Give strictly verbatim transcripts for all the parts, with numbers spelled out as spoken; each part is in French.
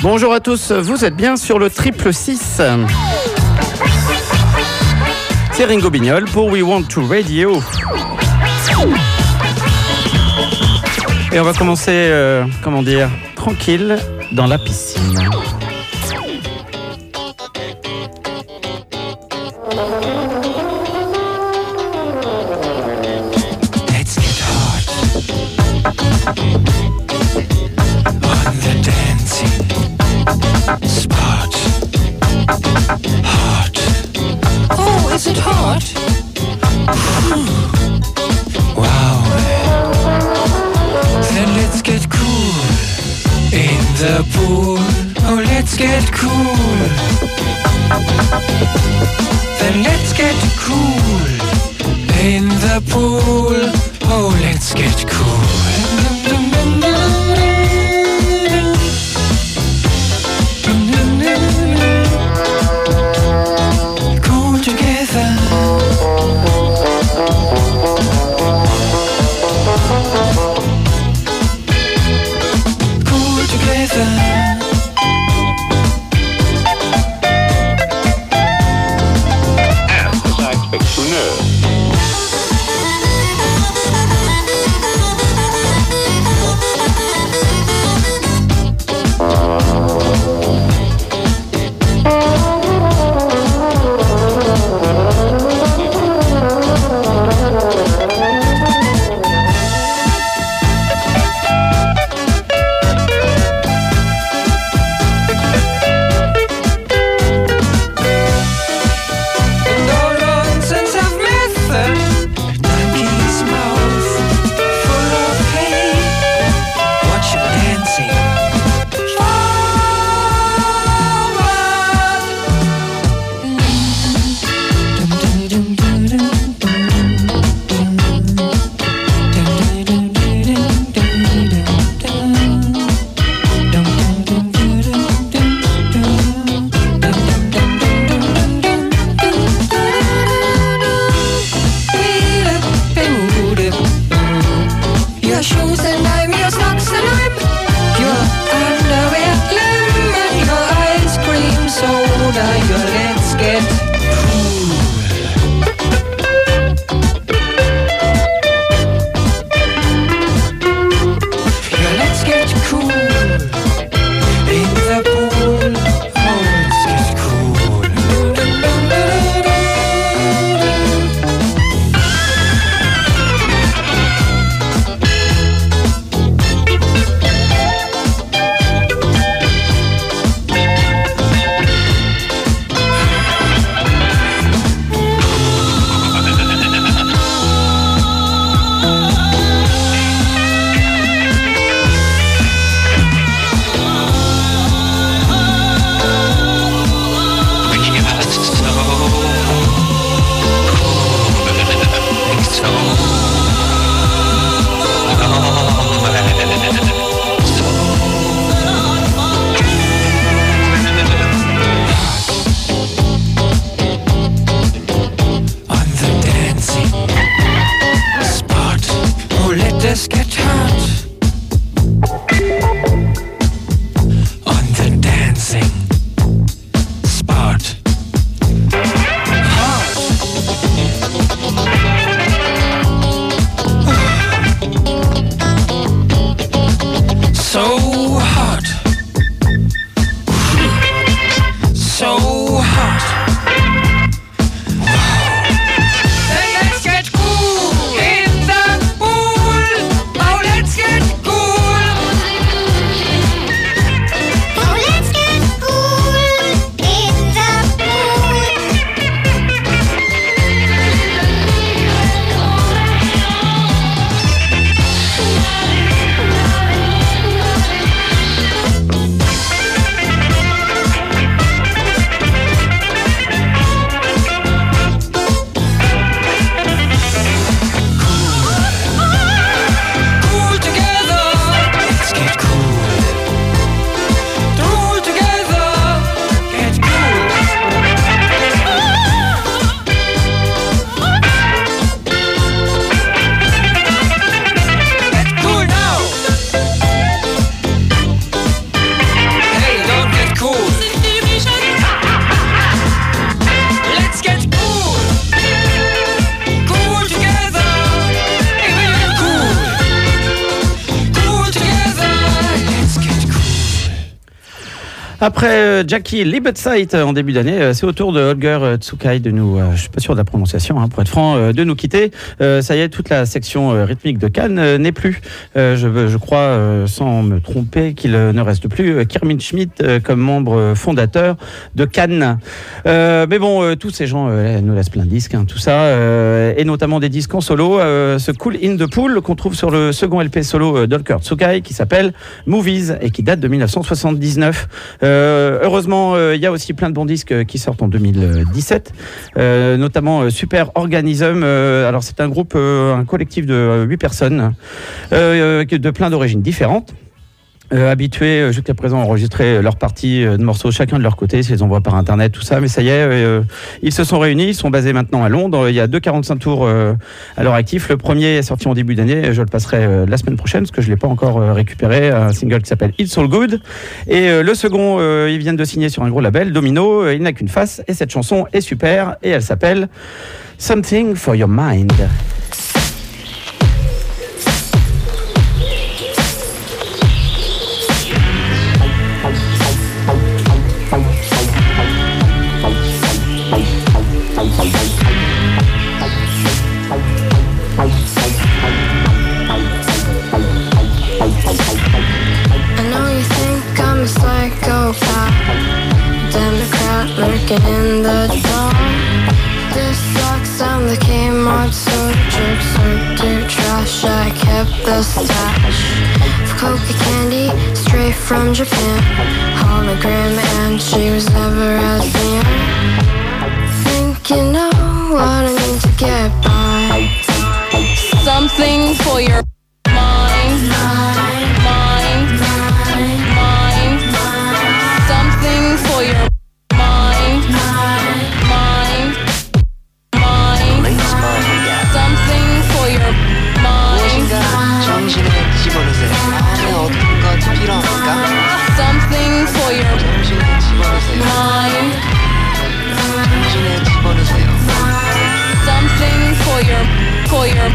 Bonjour à tous, vous êtes bien sur le triple six. C'est Ringo Bignol pour We Want to Radio. Et on va commencer, euh, comment dire, tranquille dans la piscine. Let's get hot on the dancing spot. Hot. Oh, is it hot? Wow. Then let's get cool in the pool. Oh, let's get cool. Then let's get cool in the pool. Oh, let's get cool. Cool together. Cool together. And as I expect to know. Après euh, Jackie Liebetzeit en début d'année, euh, c'est au tour de Holger euh, Tsukai de nous, euh, je suis pas sûr de la prononciation, hein, pour être franc, euh, de nous quitter. Euh, ça y est, toute la section euh, rythmique de Cannes euh, n'est plus. Euh, je, je crois, euh, sans me tromper, qu'il euh, ne reste plus euh, Kermit Schmidt euh, comme membre euh, fondateur de Cannes. Euh, mais bon, euh, tous ces gens euh, nous laissent plein de disques, hein, tout ça, euh, et notamment des disques en solo. Euh, ce Cool in the Pool qu'on trouve sur le second L P solo euh, d'Holger Tsukai qui s'appelle Movies et qui date de dix-neuf cent soixante-dix-neuf. Euh, heureusement, il euh, y a aussi plein de bons disques qui sortent en deux mille dix-sept, euh, notamment euh, Super Organism. Euh, alors c'est un groupe, euh, un collectif de huit personnes, euh, de plein d'origines différentes. Euh, habitués jusqu'à présent à enregistrer leurs parties de morceaux chacun de leur côté, ils les envoient par internet, tout ça, mais ça y est, euh, ils se sont réunis, ils sont basés maintenant à Londres. Il y a deux quarante-cinq tours euh, à leur actif. Le premier est sorti en début d'année, je le passerai euh, la semaine prochaine parce que je ne l'ai pas encore euh, récupéré, un single qui s'appelle It's All Good. Et euh, le second, euh, ils viennent de signer sur un gros label, Domino, euh, il n'a qu'une face, et cette chanson est super, et elle s'appelle Something for Your Mind. In the dark, this sucks. I'm the Kmart searcher, searcher trash. I kept the stash of coca candy straight from Japan. Hologram, and she was never as near. Think you know what I need to get by. Something for your mind, mind, mind, mind, mind. Something for your 정신을 집어넣으세요. 마음에 어떤 것이 필요합니까? Something for your 정신을 집어넣으세요. mind. 정신을 집어넣으세요. Something for your for your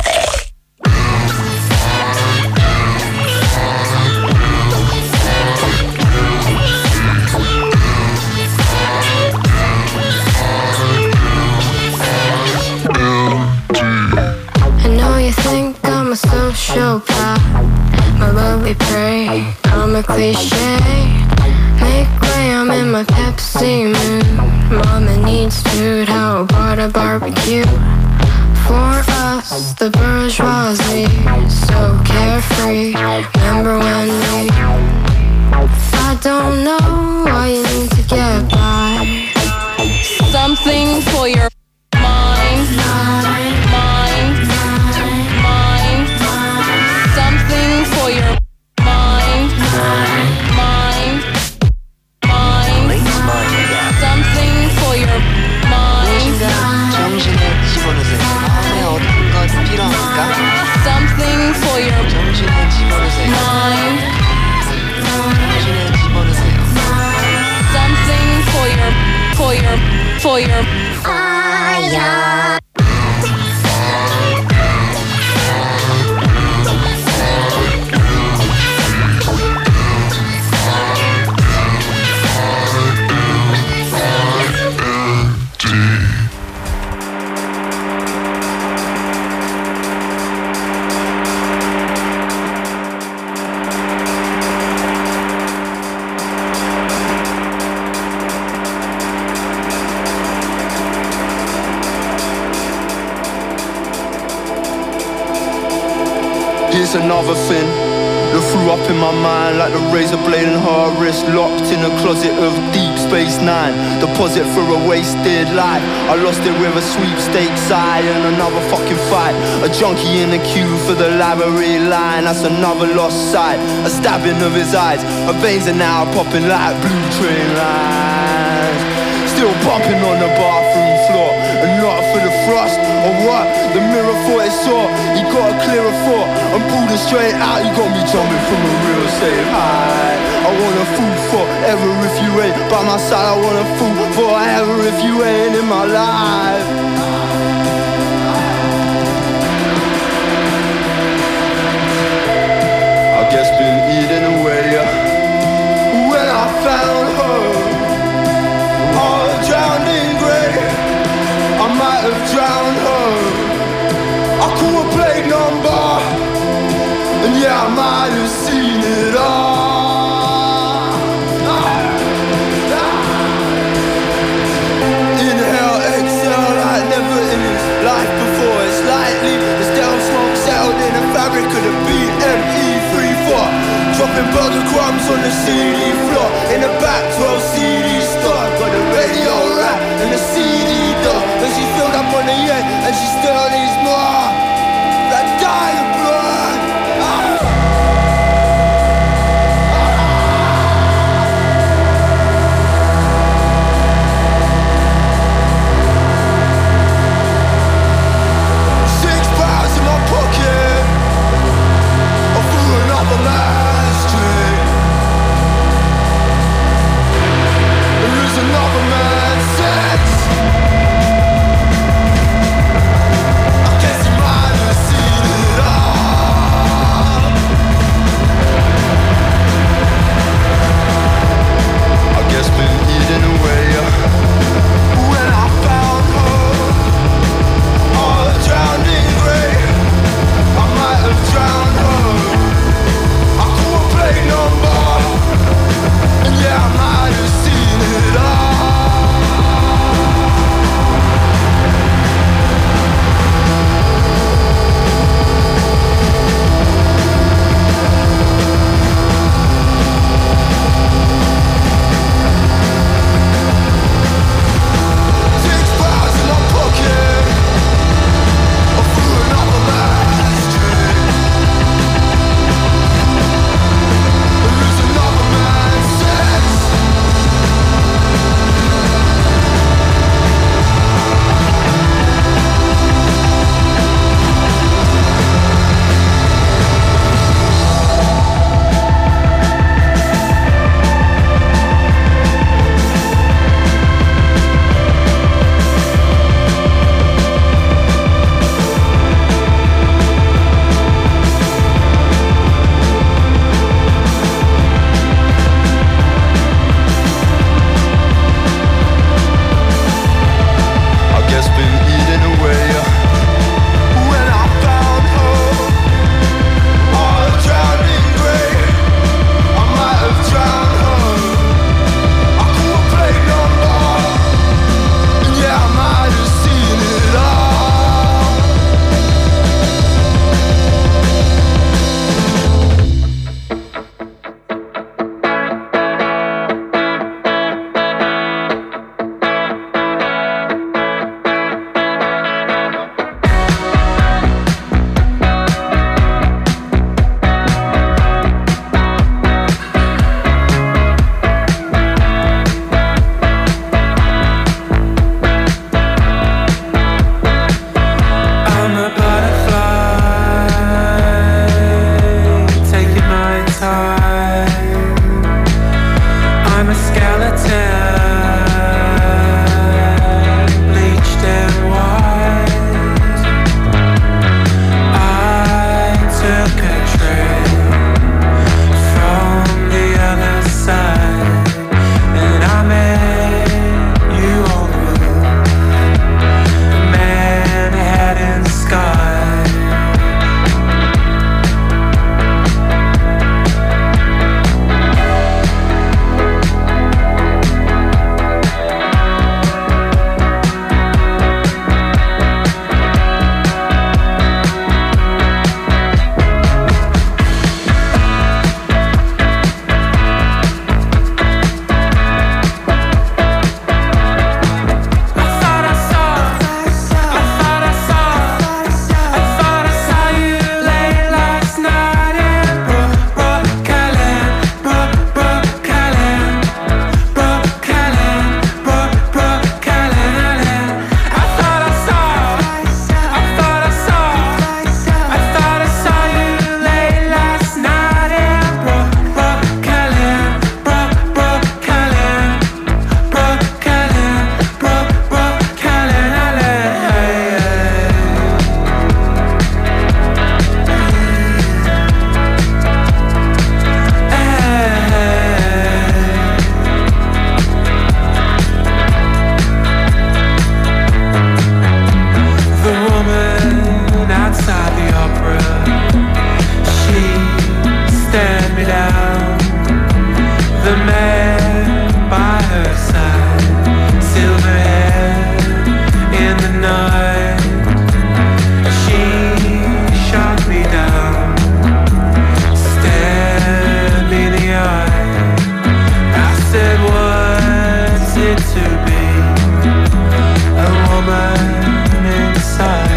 I'm a sociopath, my love we pray, I'm a cliche. Make way, I'm in my Pepsi mood. Mama needs food, how about a barbecue? For us, the bourgeoisie, so carefree. Remember when we I don't know why you need to get by. Something for your mind, mind, mind, mind. Something for your mind, mind, mind, mind. Something for your mind. 정신을 집어넣으세요. 마음에 어떤 것이 필요합니까? Something for your 정신을 집어넣으세요. mind. 정신을 집어넣으세요. Something for your, for your, for your fire. Here's another thing that flew up in my mind like the razor blade in her wrist, locked in a closet of Deep Space Nine. Deposit for a wasted life. I lost it with a sweepstakes eye and another fucking fight. A junkie in the queue for the library line. That's another lost sight. A stabbing of his eyes. Her veins are now popping like blue train lines. Still bumping on the bathroom floor, and not for the thrust or what the mirror thought it saw. He got a clearer thought and pulled it straight out. You got me jumping from a real safe high. I wanna fool forever if you ain't by my side. I wanna fool forever if you ain't in my life. I guess been eating away when I found her, all drowned in grey. I might have drowned her. I call a plate number, and yeah, I might have seen it all. Inhale, exhale, like never in his life before. It's lightly, the stale smoke settled in a fabric of the B M E three four. Dropping burger crumbs on the C D floor. In the back twelve C D store. Got the radio rack and the C D door. And she filled up on the end and she still needs more. That dying blood. Ah. Six pounds in my pocket. Or through another man's dream. Lose another man's sense. I guess you might have seen it all. me down. The man by her side, silver hair in the night. She shot me down, stared me in the eye. I said, what's it to be a woman inside?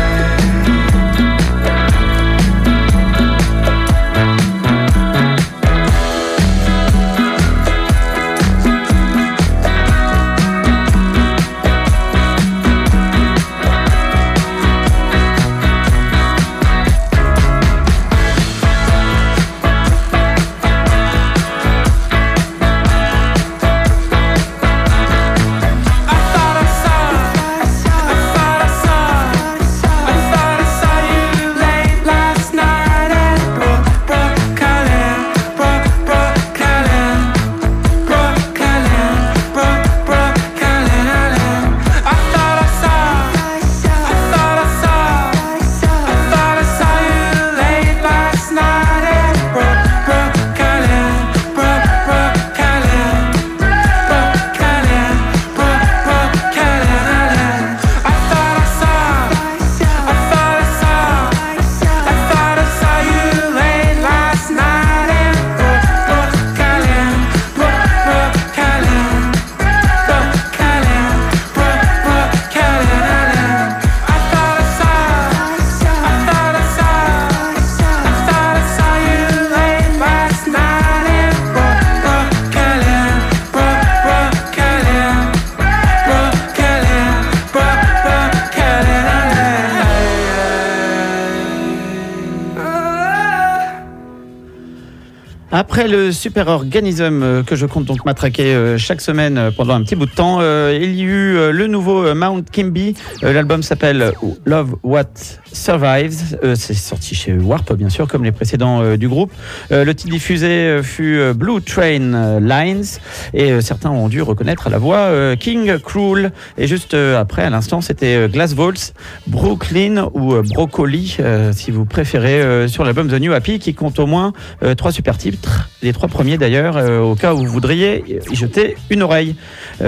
Après le super organisme que je compte donc matraquer chaque semaine pendant un petit bout de temps, euh, il y a eu le nouveau Mount Kimby. Euh, l'album s'appelle Love What Survives. Euh, c'est sorti chez Warp, bien sûr, comme les précédents euh, du groupe. Euh, le titre diffusé fut Blue Train Lines et euh, certains ont dû reconnaître à la voix euh, King Krul. Et juste euh, après, à l'instant, c'était Glass Vaults, Brooklyn ou euh, Broccoli, euh, si vous préférez, euh, sur l'album The New Happy, qui compte au moins euh, trois super titres. Les trois premiers d'ailleurs, euh, au cas où vous voudriez y jeter une oreille.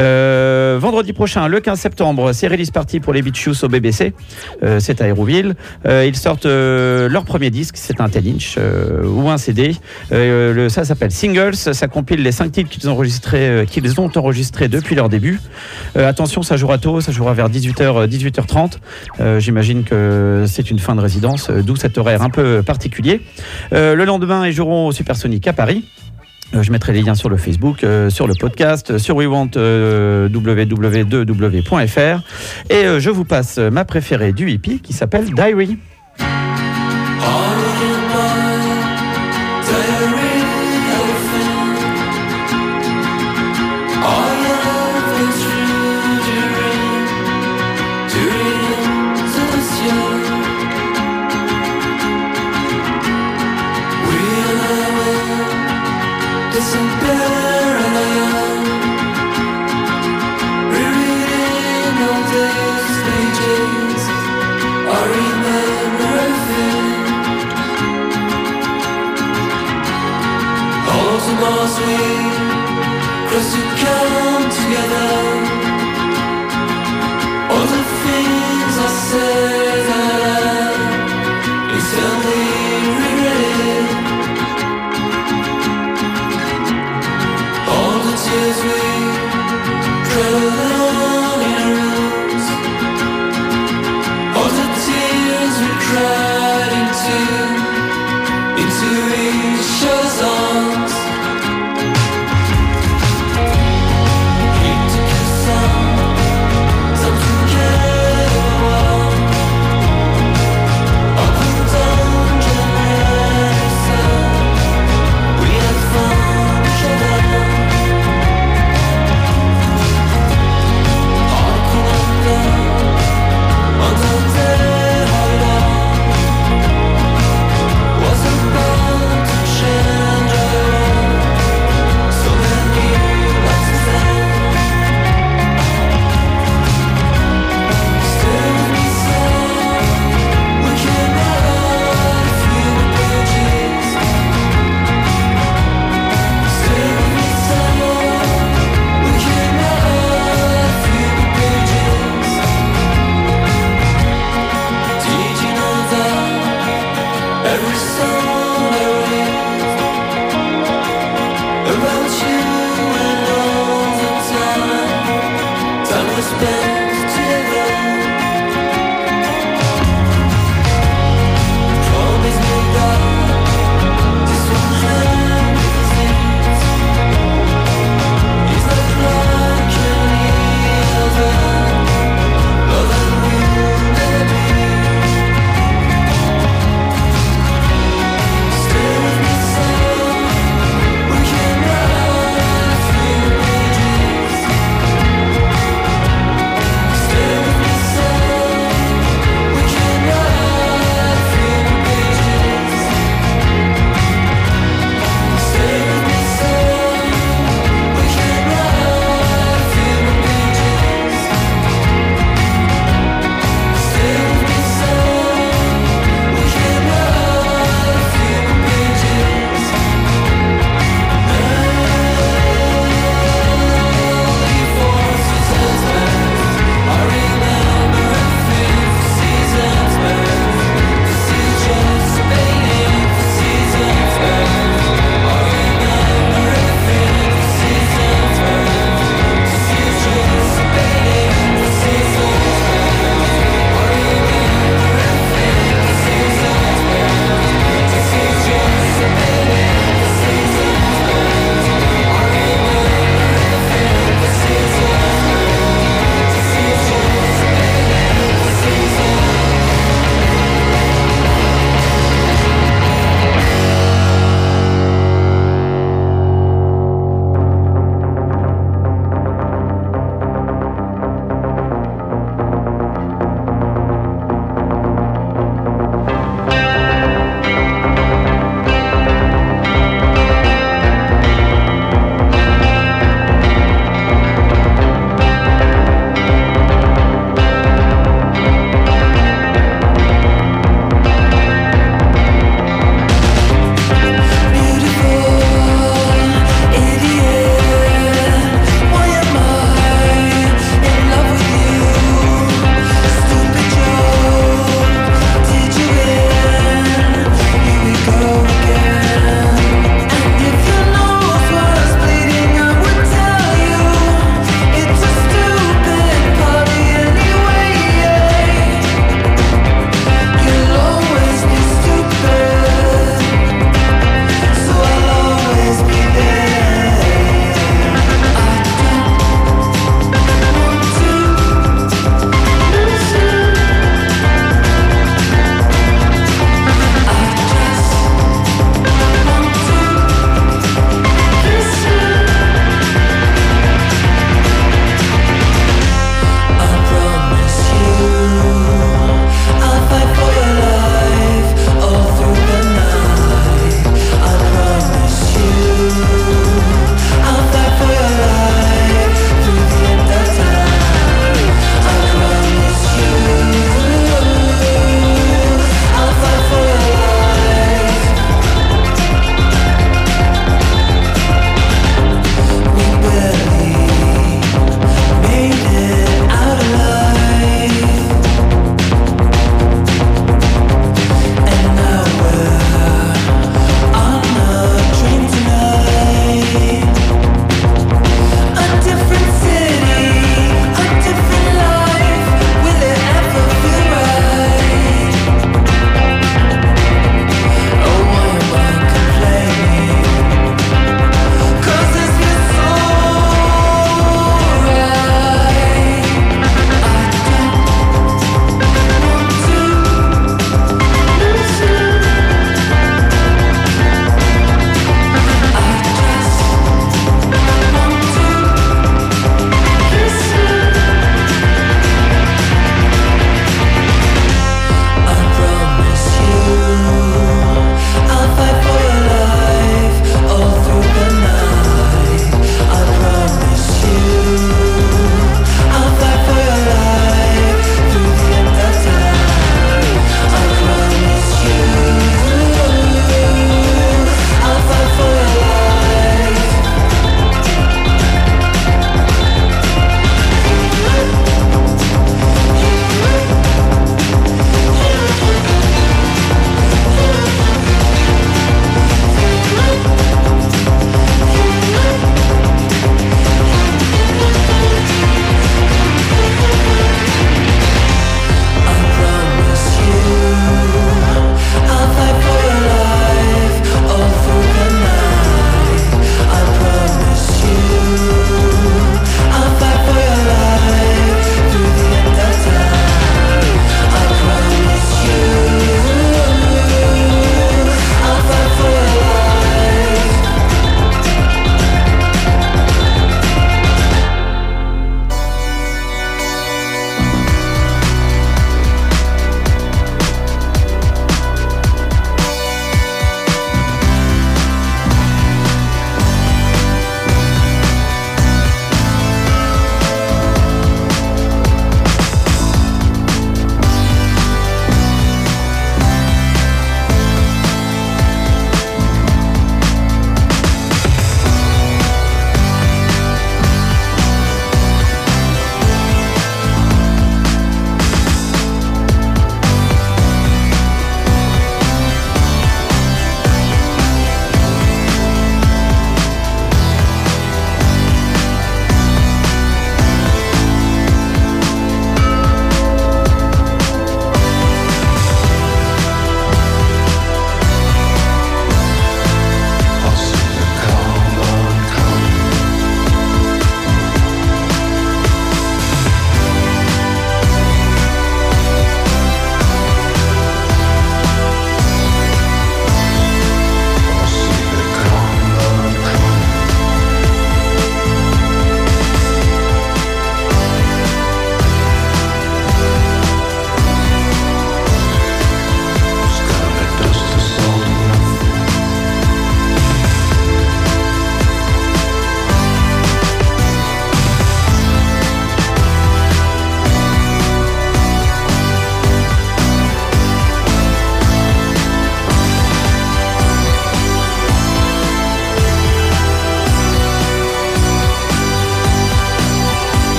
Euh, vendredi prochain, le quinze septembre, c'est Release Party pour les Beach Shoes au B B C. Euh, c'est à Hérouville. Euh, ils sortent euh, leur premier disque, c'est un ten inch euh, ou un C D. Euh, le, ça s'appelle Singles. Ça compile les cinq titres qu'ils ont enregistrés, euh, qu'ils ont enregistrés depuis leur début. Euh, attention, ça jouera tôt, ça jouera vers dix-huit heures, dix-huit heures trente. Euh, j'imagine que c'est une fin de résidence, euh, d'où cet horaire un peu particulier. Euh, le lendemain, ils joueront au Supersonic à Paris. Euh, je mettrai les liens sur le Facebook, euh, sur le podcast, euh, sur we want euh, w w w point w point f r. Et euh, je vous passe ma préférée du hippie qui s'appelle Diary. Last week, cause you come together. All the things I said that I instantly regretted. All the tears we cried alone in our rooms. All the tears we cried into, into each other's arms.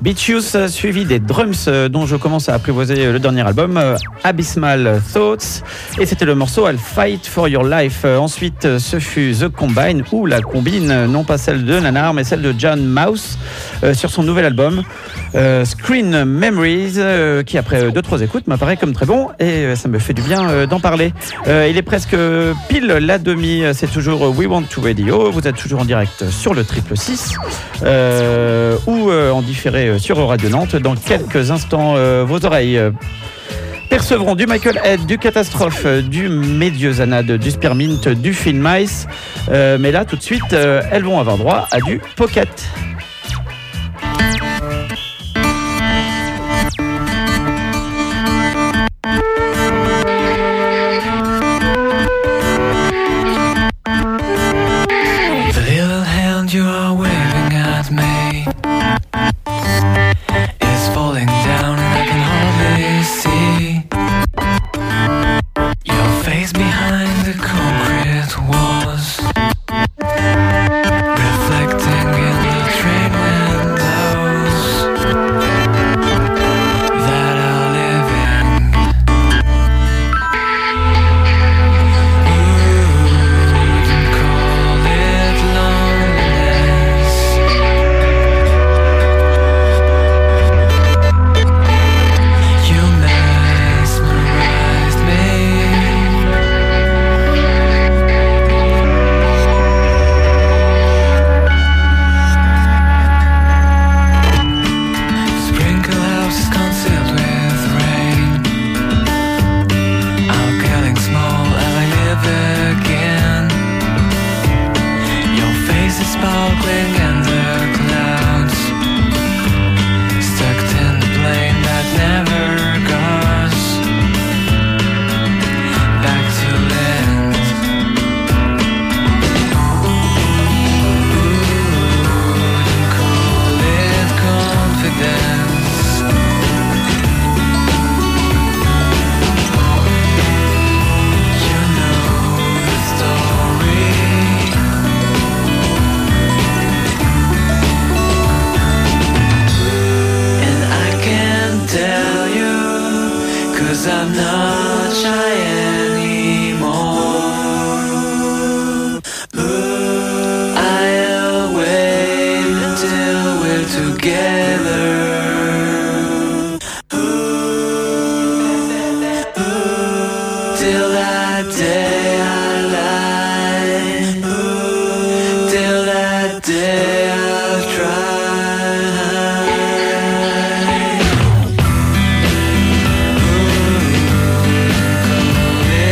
Beach Youth, suivi des Drums, dont je commence à apprivoiser le dernier album, Abysmal Thoughts. Et c'était le morceau I'll Fight for Your Life. Ensuite, ce fut The Combine, ou la combine, non pas celle de Nanar, mais celle de John Mouse, euh, sur son nouvel album, euh, Screen Memories, euh, qui après deux trois écoutes m'apparaît comme très bon, et euh, ça me fait du bien euh, d'en parler. Euh, il est presque pile la demi, c'est toujours We Want to Radio, vous êtes toujours en direct sur le triple six, euh, ou euh, en différé sur Radio Nantes. Dans quelques instants, euh, vos oreilles euh, percevront du Michael Head, du Catastrophe, du Médiozanade, du Spearmint, du Film Mice. Euh, mais là, tout de suite, euh, elles vont avoir droit à du Pocket. The little hand you are waving at me is falling down and I can hardly see your face behind the concrete walls, reflecting in the train windows that are living. Wouldn't call it loneliness. You mesmerized me. Sprinkle houses concealed with rain. Our killing small and I live again. Your face is sparkling in the clouds, stuck in the plane that never goes back to land. Wouldn't call it confidence. You know the story. And I can't tell you, 'cause I'm not shy anymore. I'll wait until we're together. Till that day I lie. Till that day I'll try. Call it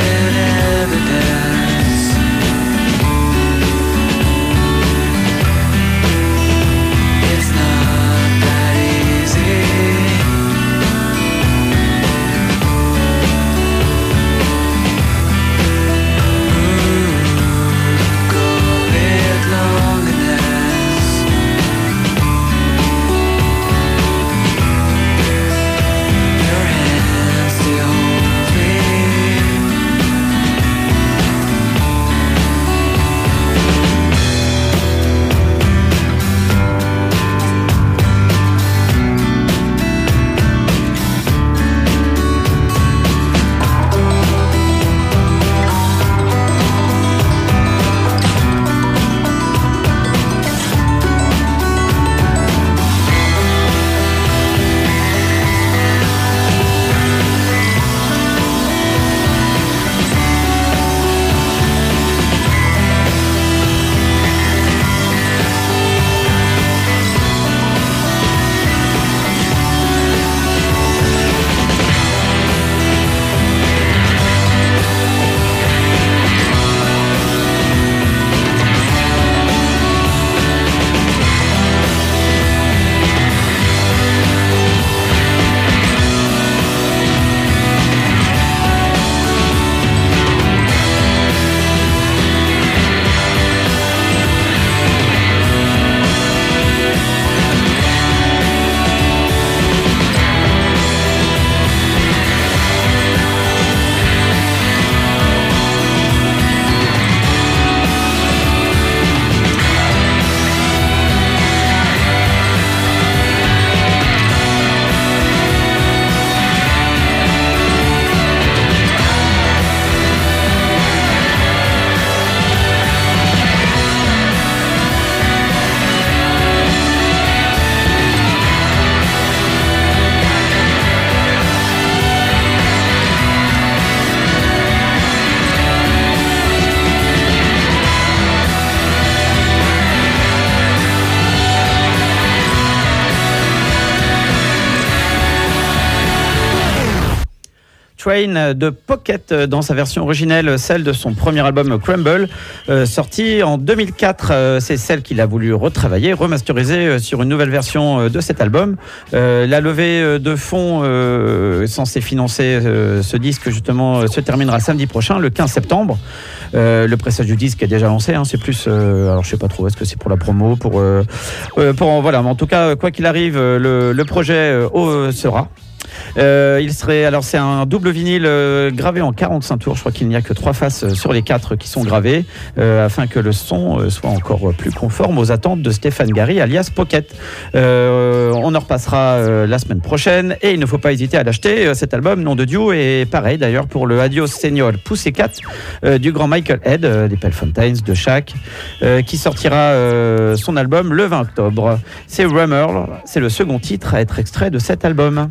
Train de Pocket dans sa version originelle, celle de son premier album Crumble, euh, sorti en deux mille quatre. Euh, c'est celle qu'il a voulu retravailler, remasteriser euh, sur une nouvelle version euh, de cet album. Euh, la levée de fonds euh, censée financer euh, ce disque justement euh, se terminera samedi prochain, le quinze septembre. Euh, le pressage du disque est déjà lancé, hein, c'est plus, euh, alors je sais pas trop, est-ce que c'est pour la promo, pour, euh, euh, pour voilà, mais en tout cas, quoi qu'il arrive, le, le projet euh, euh, sera. Euh, il serait, alors c'est un double vinyle euh, gravé en quarante-cinq tours. Je crois qu'il n'y a que trois faces euh, sur les quatre qui sont gravées euh, afin que le son euh, soit encore plus conforme aux attentes de Stéphane Gary alias Pocket. Euh, on en repassera euh, la semaine prochaine et il ne faut pas hésiter à l'acheter. Euh, cet album, Nom de Dieu, est pareil d'ailleurs pour le Adios Señor Pussycat euh, du grand Michael Head euh, des Pale Fountains de Shaq euh, qui sortira euh, son album le vingt octobre. C'est Rummer, c'est le second titre à être extrait de cet album.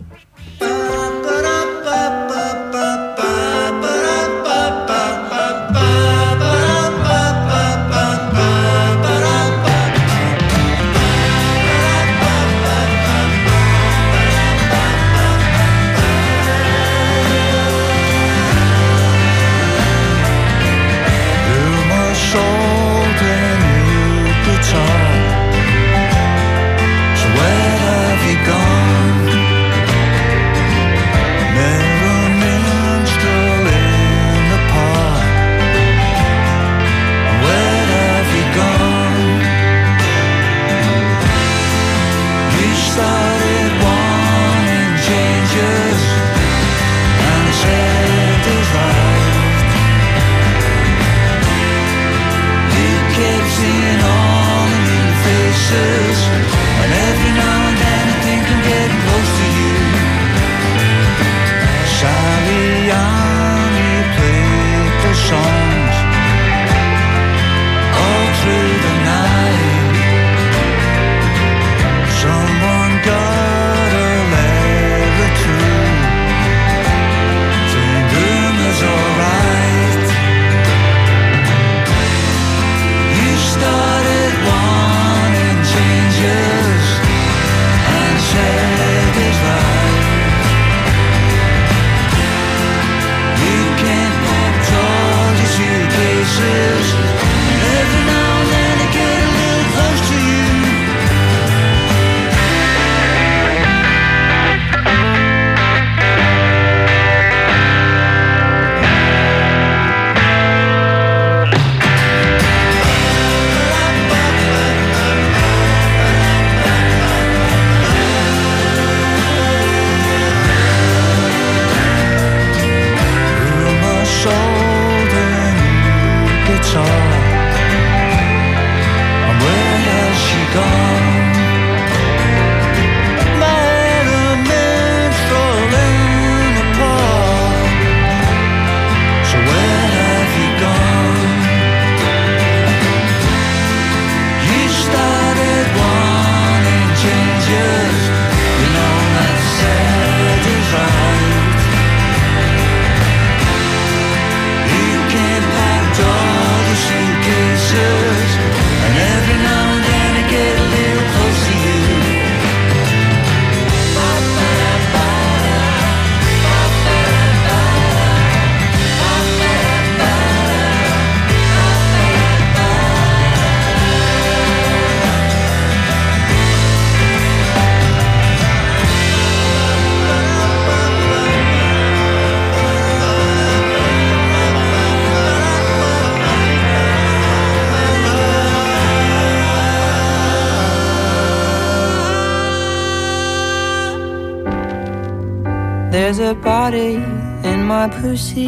There's a body in my pussy.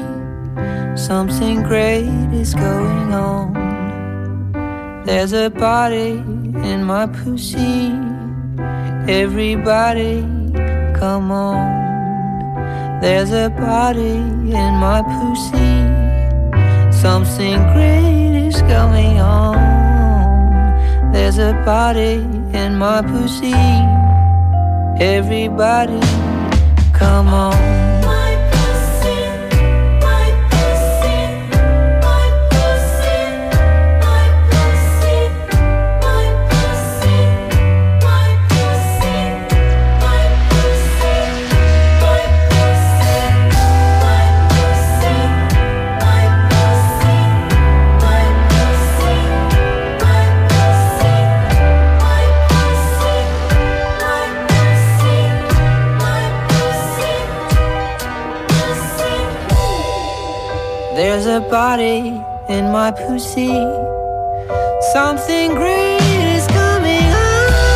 Something great is going on. There's a body in my pussy. Everybody, come on. There's a body in my pussy. Something great is going on. There's a body in my pussy. Everybody, come on. There's a body in my pussy. Something great is coming on.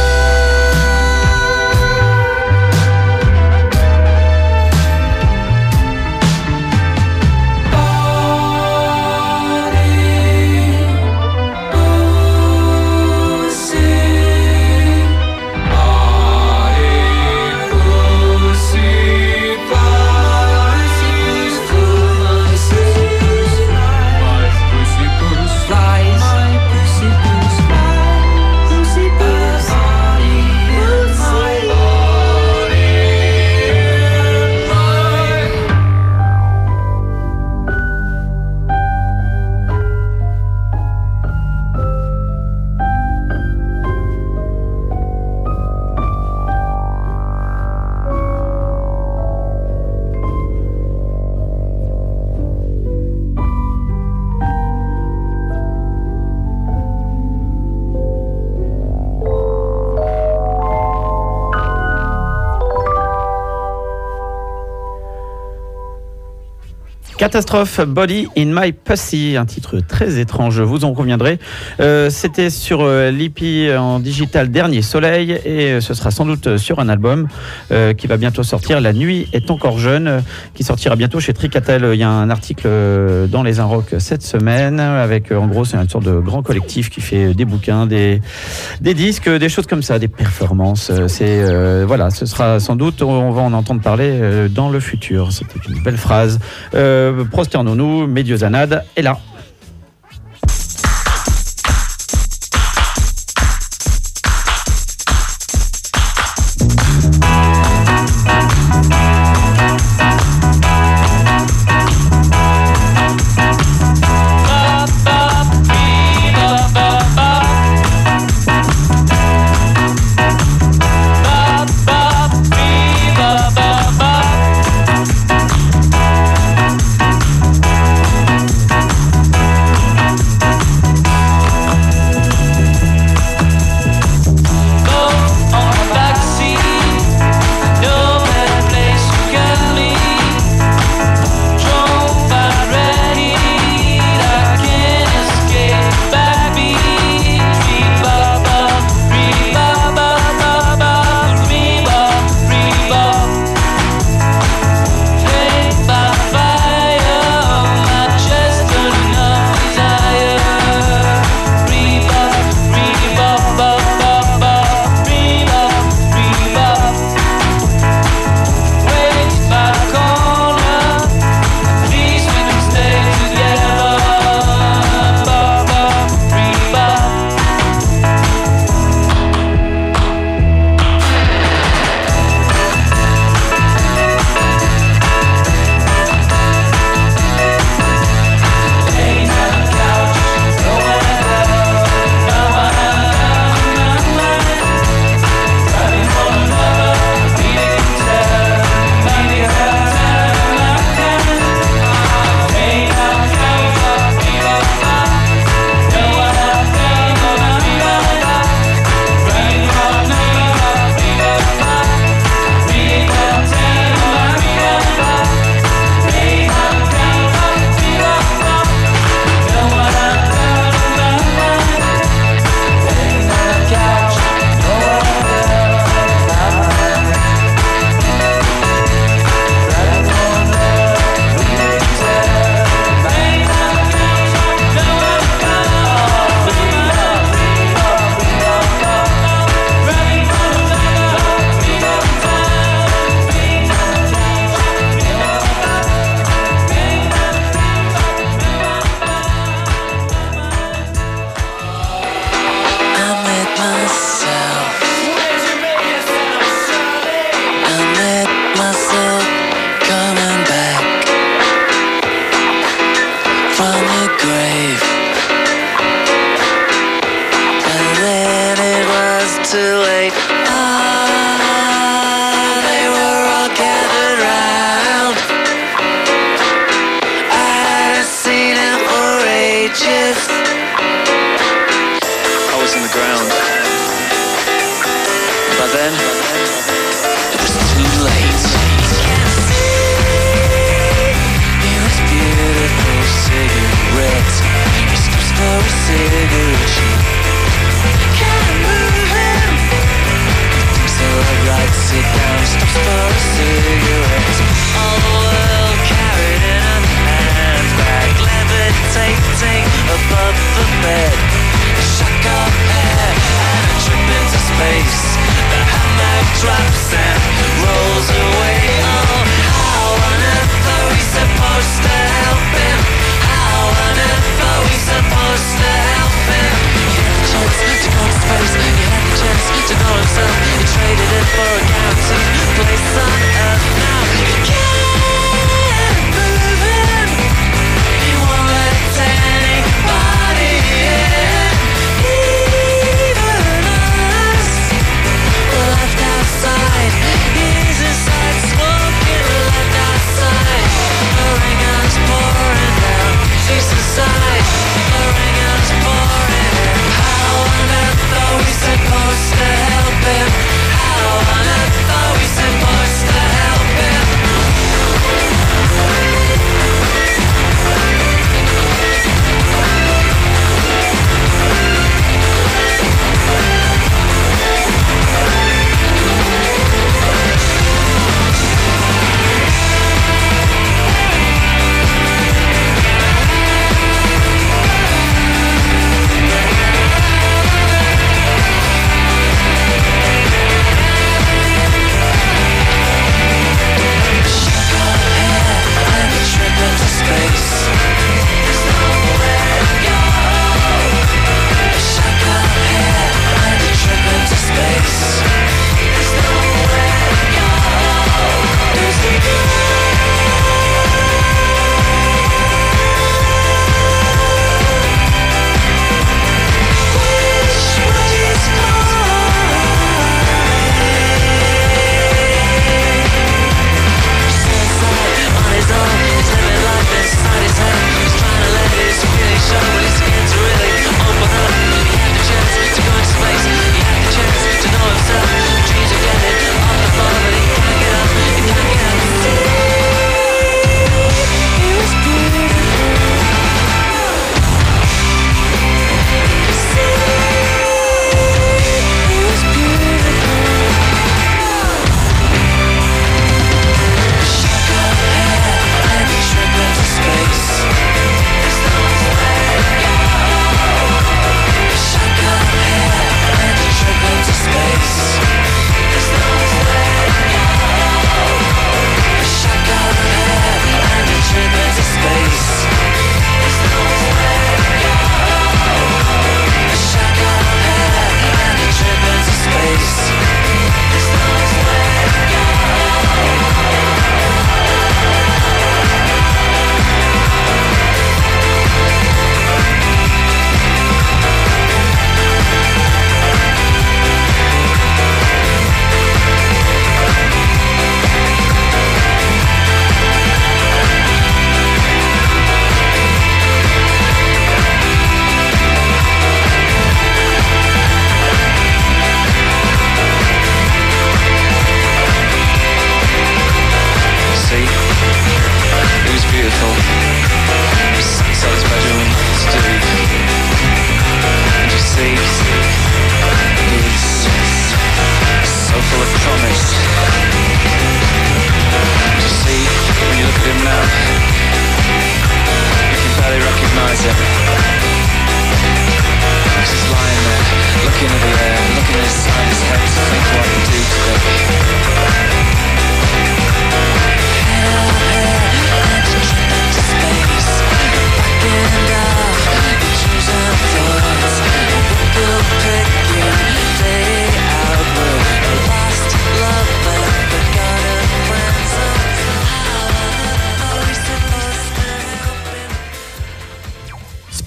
Catastrophe, Body in My Pussy, un titre très étrange, vous en conviendrez. Euh, c'était sur euh, l'E P en digital Dernier Soleil et euh, ce sera sans doute sur un album euh, qui va bientôt sortir. La nuit est encore jeune, euh, qui sortira bientôt chez Tricatel. Il y a un article euh, dans Les Inrocks cette semaine avec, euh, en gros, c'est une sorte de grand collectif qui fait des bouquins, des, des disques, des choses comme ça, des performances. C'est euh, voilà, ce sera sans doute, on va en entendre parler euh, dans le futur. C'était une belle phrase. Euh, Prosternons-nous, Médiozanade est là. Beautiful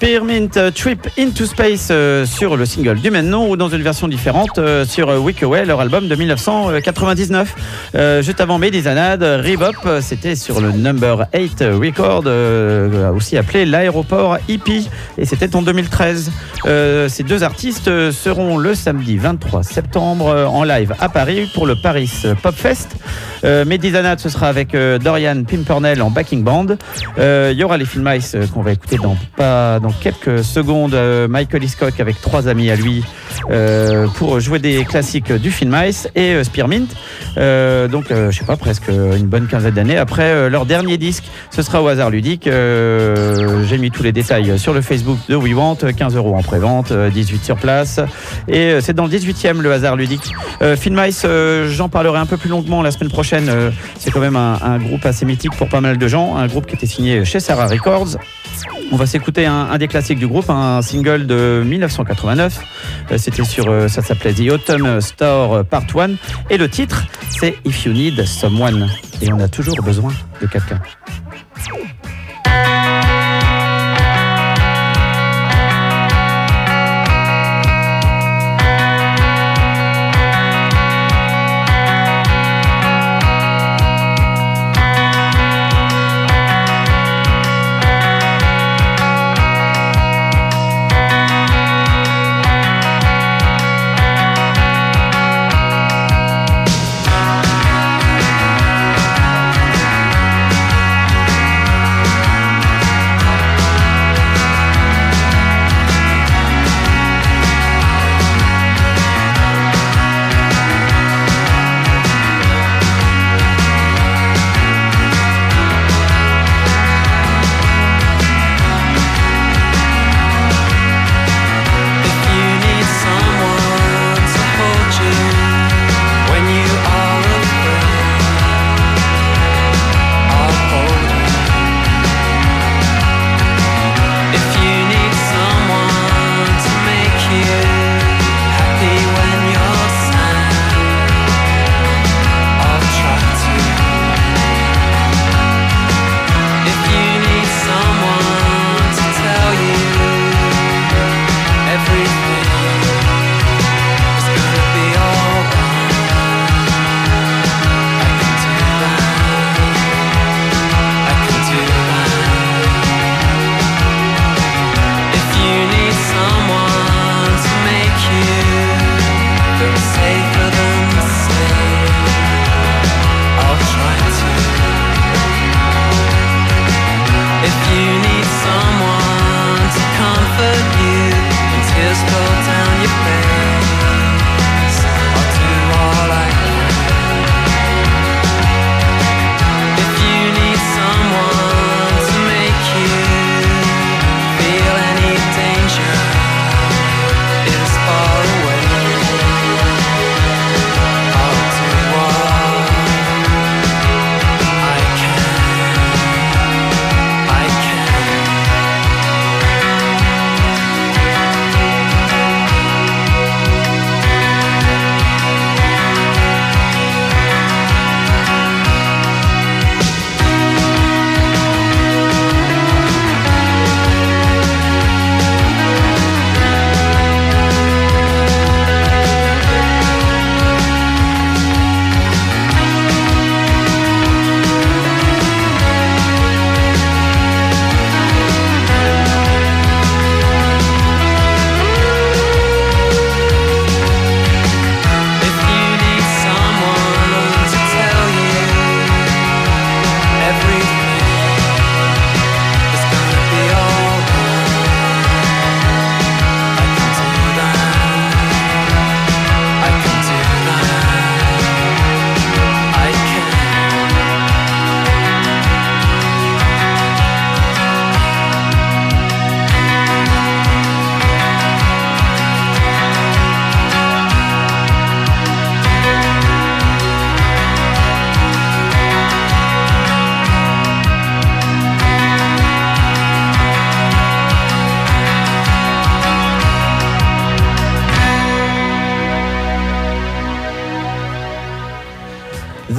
Spearmint euh, Trip into Space euh, sur le single du même nom ou dans une version différente euh, sur euh, Week Away, leur album de dix-neuf cent quatre-vingt-dix-neuf. Euh, juste avant Medizanad, Rebop, euh, c'était sur le Number eight Record, euh, aussi appelé l'Aéroport Hippie, et c'était en deux mille treize. Euh, ces deux artistes euh, seront le samedi vingt-trois septembre euh, en live à Paris pour le Paris Pop Fest. Euh, Medizanad, ce sera avec euh, Dorian Pimpernel en backing band. Il euh, y aura les Film Ice euh, qu'on va écouter dans, pas, dans quelques secondes. Euh, Michael Hiscock avec trois amis à lui euh, pour jouer des classiques du Film Ice et euh, Spearmint. Euh, donc, euh, je sais pas, presque une bonne quinzaine d'années après euh, leur dernier disque. Ce sera au hasard ludique. Euh, j'ai mis tous les détails sur le Facebook de We Want. quinze euros en prévente, dix-huit sur place. Et euh, c'est dans le dix-huitième, le hasard ludique. Euh, Film Ice, euh, j'en parlerai un peu plus longuement la semaine prochaine. Euh, c'est quand même un, un groupe assez mythique pour pas mal de gens. Un groupe qui était signé chez Sarah Records. On va s'écouter un, un des classiques du groupe, un single de dix-neuf cent quatre-vingt-neuf. Euh, c'était sur, euh, ça s'appelait The Autumn Store Part un. Et le titre, c'est If You Need Someone. Et on a toujours besoin de quelqu'un. If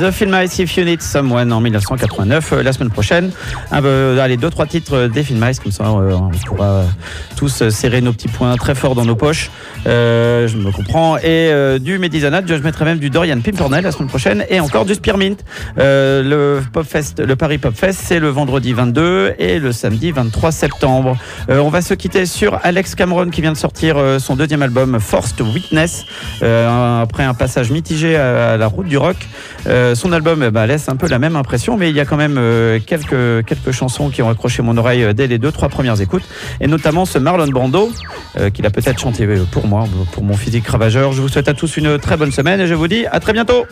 The Film Ice, If You Need Someone en dix-neuf cent quatre-vingt-neuf. Euh, la semaine prochaine, un peu, allez, deux, trois titres des Film Ice, comme ça euh, on pourra tous serrer nos petits poings très fort dans nos poches. Euh, je me comprends. Et euh, du Medizana, je mettrai même du Dorian Pimpernel la semaine prochaine et encore du Spearmint. Euh, le Pop Fest, le Paris Pop Fest, c'est le vendredi vingt-deux et le samedi vingt-trois septembre. Euh, on va se quitter sur Alex Cameron qui vient de sortir euh, son deuxième album Forced Witness euh, après un passage mitigé à, à la route du rock. Euh, son album bah, laisse un peu la même impression, mais il y a quand même euh, quelques, quelques chansons qui ont accroché mon oreille dès les deux trois premières écoutes, et notamment ce Marlon Brando euh, qu'il a peut-être chanté pour moi, pour mon physique ravageur. Je vous souhaite à tous une très bonne semaine et je vous dis à très bientôt.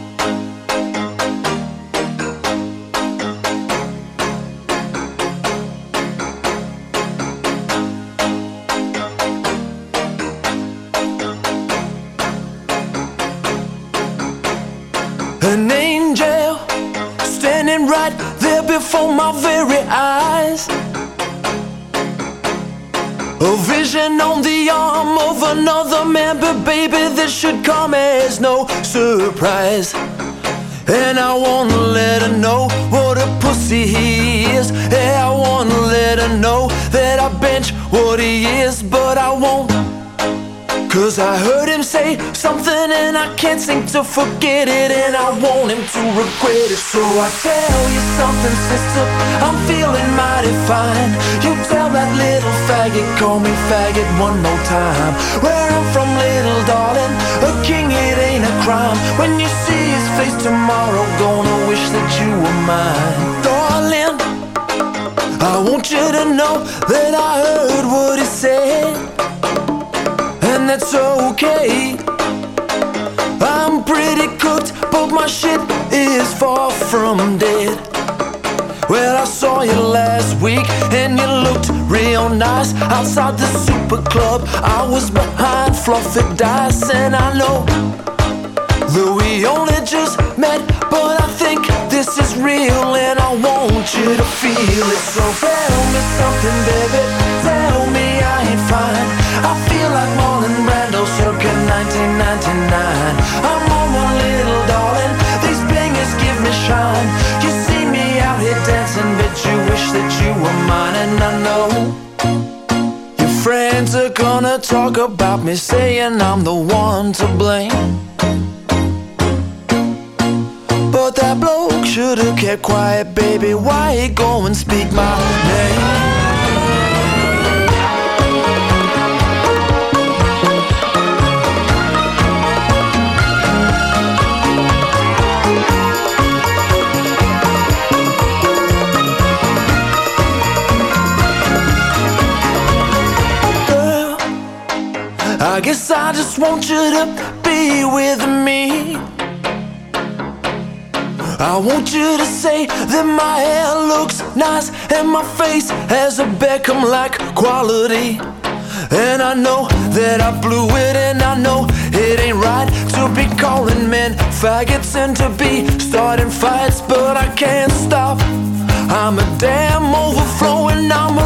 An angel standing right there before my very eyes. A vision on the arm of another man, but baby, this should come as no surprise. And I wanna let her know what a pussy he is. Yeah, I wanna let her know that I bench what he is, but I won't. Cause I heard him say something and I can't seem to forget it, and I want him to regret it. So I tell you something, sister, I'm feeling mighty fine. You tell that little faggot, call me faggot one more time. Where I'm from, little darling, a king, it ain't a crime. When you see his face tomorrow, gonna wish that you were mine. Darling, I want you to know that I heard what he said, and that's okay. I'm pretty cooked, but my shit is far from dead. Well, I saw you last week and you looked real nice outside the super club. I was behind fluffy dice, and I know that we only just met, but I think this is real and I want you to feel it. So tell me something, baby, tell me I ain't fine. I feel like Marlon Brando circa nineteen ninety-nine. I'm on one little darling, these bangers give me shine. You see me out here dancing, but you wish that you were mine. And I know your friends are gonna talk about me, saying I'm the one to blame. But that bloke should've kept quiet, baby. Why he go and speak my name? Girl, I guess I just want you to be with me. I want you to say that my hair looks nice and my face has a Beckham-like quality. And I know that I blew it, and I know it ain't right to be calling men faggots and to be starting fights, but I can't stop. I'm a damn overflowing, I'm a